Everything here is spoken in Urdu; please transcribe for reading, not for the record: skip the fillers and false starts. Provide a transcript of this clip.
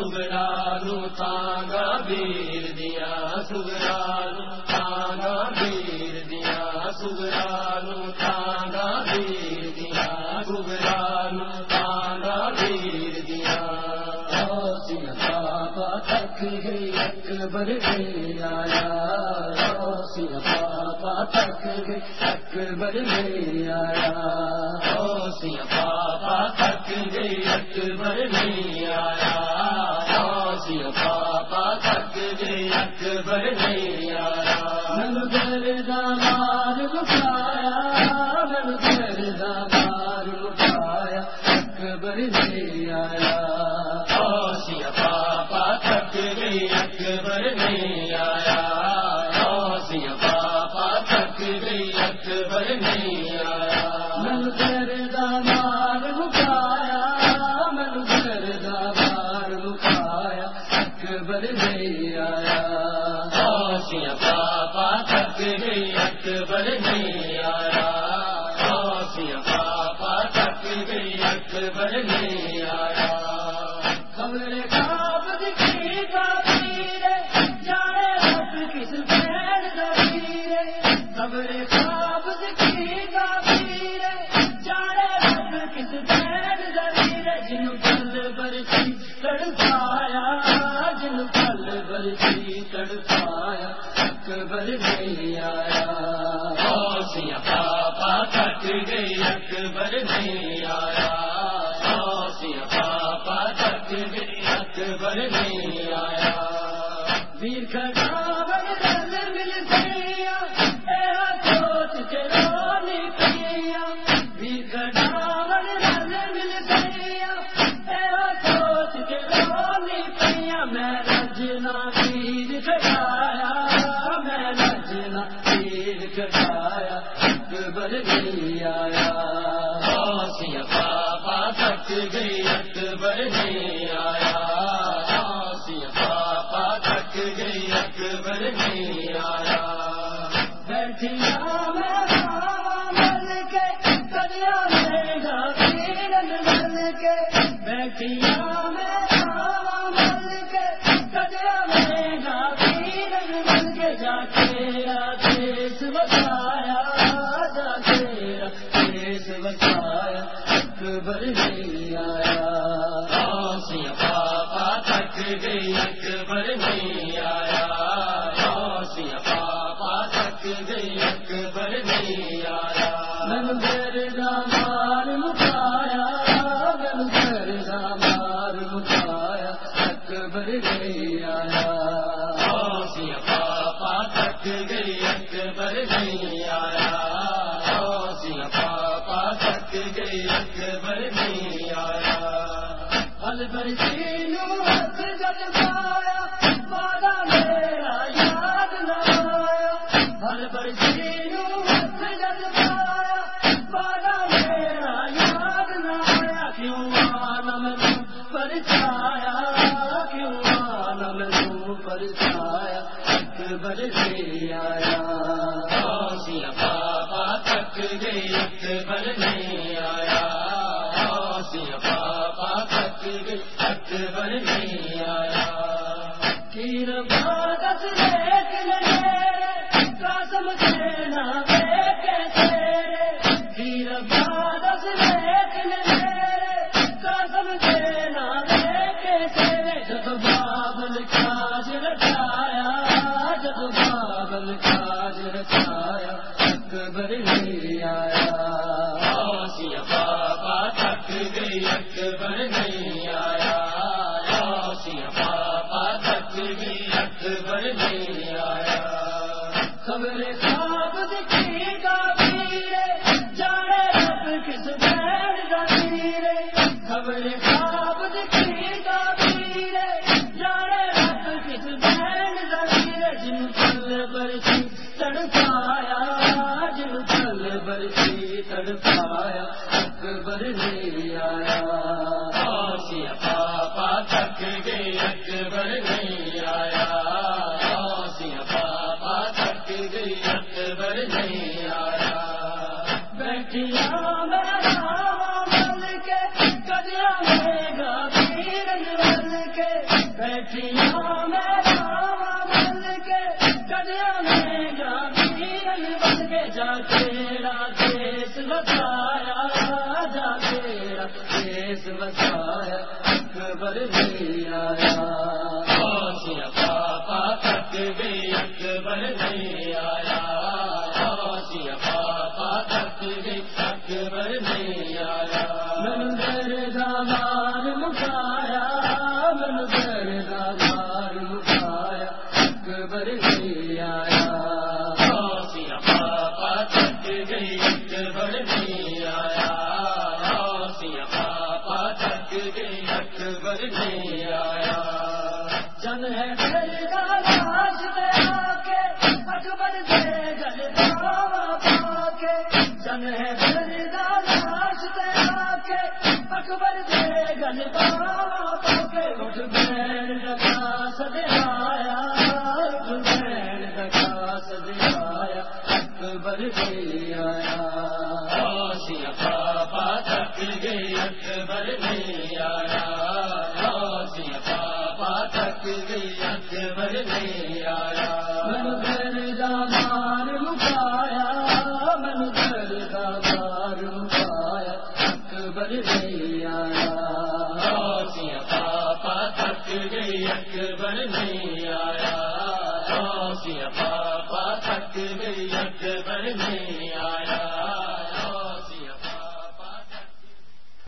سگرانو تانگا بیر دیا سگرانو تانگا بیر دیا سگرانو تانگا بیر دیا سگرانو تانگا بیر دیا روشن پاپا تک گئی اکبر میں آیا روشن پاپا تک گئی اکبر میں آیا روشن پاپا تک گئی اکبر میں آیا روشن پاپا تک گئی اکبر میں آیا من گردا مار اٹھایا من گردا مار اٹھایا اکبر میں آیا روشن پاپا تک گئی اکبر میں آیا روشن پاپا تک گئی اکبر میں آیا من گردا مار اٹھایا من گردا مار اٹھایا اکبر میں آیا روشن پاپا تک گئی اکبر میں آیا روشن پاپا تک گئی اکبر میں آیا خبر خواب دکھی تعبیر جانے رب کس پیر ضمیر خبر خواب دکھی تعبیر جانے رب کس پیر ضمیر جن پل برسی تڑپایا جن پل برسی تڑپایا اکبر میں آیا روشن پاپا تک گئی اکبر میں آیا روشن پاپا تک گئی اکبر میں آیا ویر کھڑاون نظر مل گیا ایسا سوچ کے رونی پیا ویر کھڑاون نظر مل گیا ایسا سوچ کے رونی پیا میں رجنا ویر کھڑایا میں رجنا ویر کھڑایا اکبر میں آیا روشن پاپا تک گئی اکبر میں آیا روشن پاپا تک گئی اکبر میں آیا بیٹھیا میں مل کے کدیا میں گا پیرن مل کے بیٹھیا میں مل کے کدیا میں گا پیرن مل کے جا تیرا دیش بچایا جا تیرا دیش بچایا اکبر میں آیا روشن پاپا تک گئی اکبر میں آیا روشن پاپا تک گئی اکبر میں آیا من گردا مار اٹھایا من گردا مار اٹھایا اکبر میں آیا روشن پاپا تک گئی اکبر میں آیا روشن پاپا تک گئی اکبر میں آیا پل برسی نو ہاتھ جل پایا وعدہ میرا یاد نہ آیا پل برسی نو ہاتھ جل پایا وعدہ میرا یاد نہ آیا کیوں عالم پر چھایا کیوں عالم پر چھایا اکبر میں آیا روشن پاپا تک گئی اکبر میں آیا روشن پاپا تک گئی اکبر میں آیا کیر بادت دیکھ لے قاسم دینا کیسے کیر بادت دیکھ لے قاسم دینا کیسے جب بابل کاج رچایا جب بابل کاج رچایا اکبر میں آیا روشن پاپا تک گئی اکبر میں آیا روشن پاپا تک گئی اکبر میں آیا خبر خواب دکھی تعبیر جانے رب کس پیر ضمیر خبر خواب دکھی تعبیر جانے رب کس پیر ضمیر جن پل برسی تڑپایا جن پل برسی تڑپایا اکبر میں آیا روشن پاپا تک گئی اکبر میں آیا روشن پاپا تک گئی اکبر میں آیا بیٹھیا میں مل کے کدیا میں گا پیرن مل کے بیٹھیاں میرا مل کے گدیا میں جاتی بن کے جا تیرا دیس بسایا جا تیرا دیس بسایا اکبر نہیں آیا آسیاں پاپا تک گئی اکبر نہیں آیا آسیاں پاپا تک گئی اکبر نہیں آیا منظر دامار مکایا منظر دامار مکایا اکبر نہیں آیا آسیاں پاپا تک گئی اکبر نہیں آیا آسیاں پاپا تک گئی اکبر نہیں آیا جن ہے لاش میں آ کے اکبر سے گلبا پا کے جن ہے لاش میں آ کے اکبر سے گلبا پا کے اٹھ بین رکھا سجایا اٹھ بین رکھا سجایا اکبر نہیں آیا آسیاں پاپا تک گئی اکبر نہیں آیا آسیاں پاپا تک گئی اکبر نہیں آیا منظر دامار مکایا منظر دامار مکایا اکبر نہیں آیا آسیاں پاپا تک گئی اکبر نہیں آیا آسیاں پاپا تک گئی اکبر نہیں آیا